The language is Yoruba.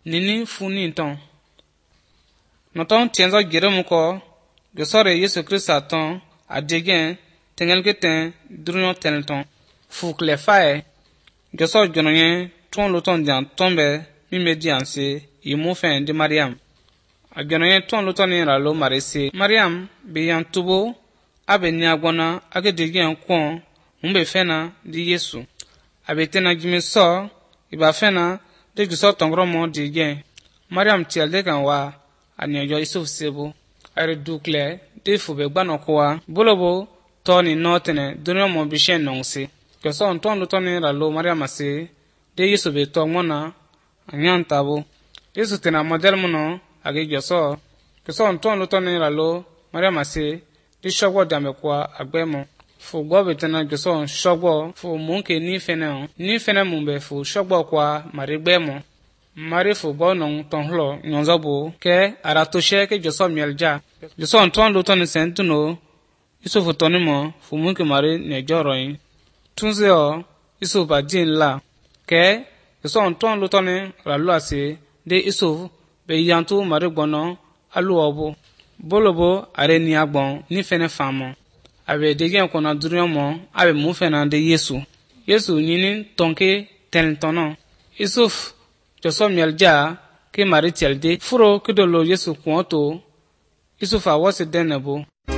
nini funi ton noton tienzo gerem ko gesore Yesu Krista ton adegen tengel keten drunyo tenton fukle fae gesor jonoye ton loton jan tombe mime dianse imu fen di Mariam agenoye ton loton ni ralo marese Mariam biyan tubo abe ni agbona age degen kwon mbe fena di Yesu abe tena jimi so iba fena de gesor tongro mo degen Mariam tielde kan wa anyojo Yusuf sebo are dukle de fube gbano kwa bolobo toni notene dunyo mo bishen nongse keso ton lutoni ralo Mariam ase de Yusuf be to mona anyan tabo Yesu tena model mono age geso keso ton lutoni ralo Mariam ase de shogwo dame kwa agbemo fu gbo be tena geso shogwo fu munke ni fene mumbe fu shogwo kwa marigbemo mari fu bo non ton hlo nyonzobo ke aratoshe ke joso mielja joso ton luton sentuno Yusuf tonimo fu munke mari ne joroyin tunzeo Yusuf badin la ke joso ton luton ralo ase de Yusuf be yantu mari gbono alu obo bolobo are ni agbon ni fene famo abe degen kona duriomo abe mu fena de Yesu nini tonke tentono Yusuf joso mielja ke mari tielde furo kidolo Yesu kwonto Yusuf awose denebo